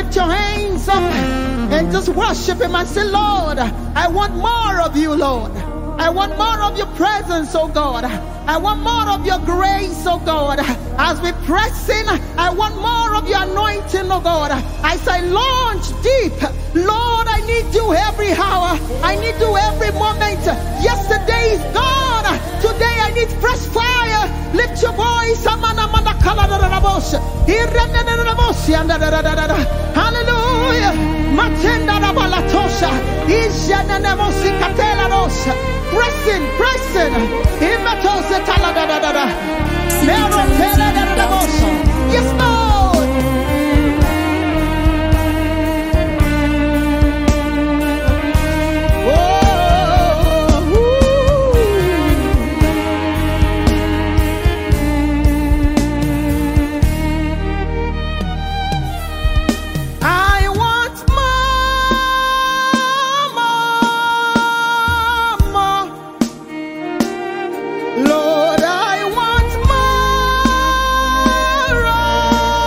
lift your hands up and just worship him and say, Lord, I want more of you, Lord. I want more of your presence, oh God. I want more of your grace, oh God. As we press in, I want more of your anointing, oh God. I say, launch deep. Lord, I need you every hour. I need you every moment. Yesterday is gone. Today I need fresh fire. Lift your voice. Hallelujah. Pressing. Yes, Lord. Lord, I want more.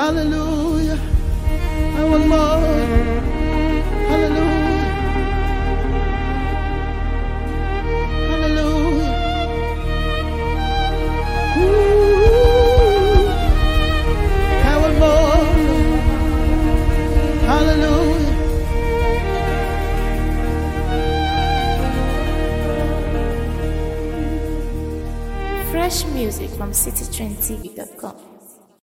Hallelujah. I want more. Hallelujah. Hallelujah. Ooh. I want more. Hallelujah. Fresh music from citytrendtv.com.